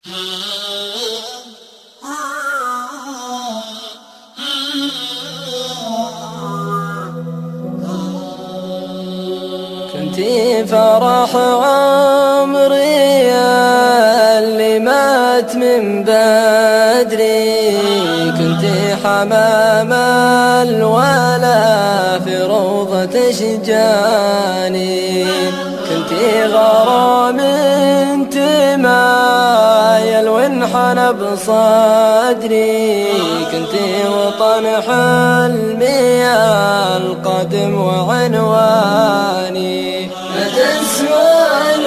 كنتي فرح عمري اللي مات من بدري، كنتي حمام الولا في روضة أشجاني، كنتي غرام تمايل وانحنى بصدري، كنتي وطن حلمي القدم وعنواني. لا تسأل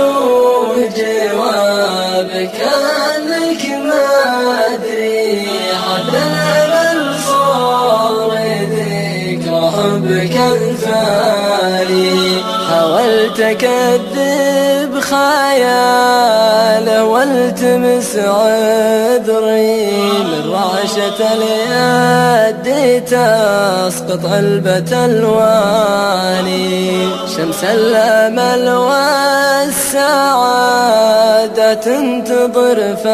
وجوابك أنك ما أدري، حتى الأمل صار ذكرى حبك الفاني. حاولت أكذب خياله والتمس عذري، من رعشة اليد تسقط علبة الواني. شمس الأمل والسعادة تنتظر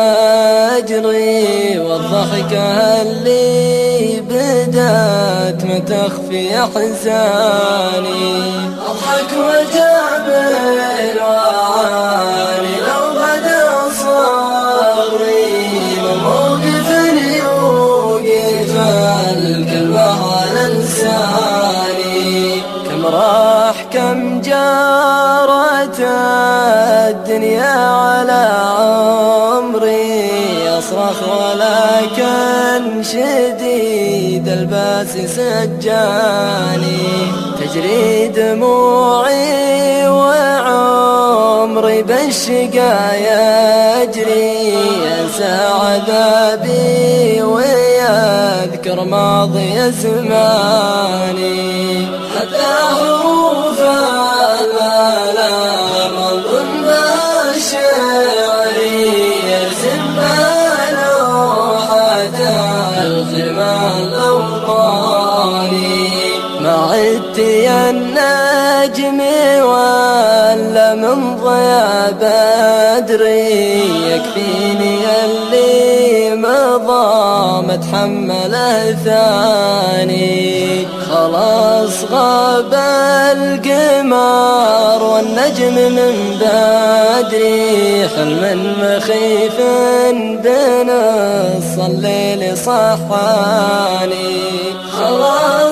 فجري، والضحكة اللي بدأت ما تخفي أحزاني. أضحك وجابر وعاني لو غدا صبري، وموقف يوقف الكلمة على لساني. كم راح كم جارت الدنيا على عمري، أصرخ ولكن شديد الباس سجاني. تجري دموعي وعمري بالشقا يجري، ينسى عذابي ويذكر ماضي زماني. حتى حروف الآلام أظن شعري يرسم لوحة الخرمان الأوطاني. ما عدت يا النجم ولا من ضياء بدري، يكفيني اللي مضى متحمله ثاني. خلاص غاب القمر والنجم من بدري، حلم مخيف بنص الليل صحاني. خلاص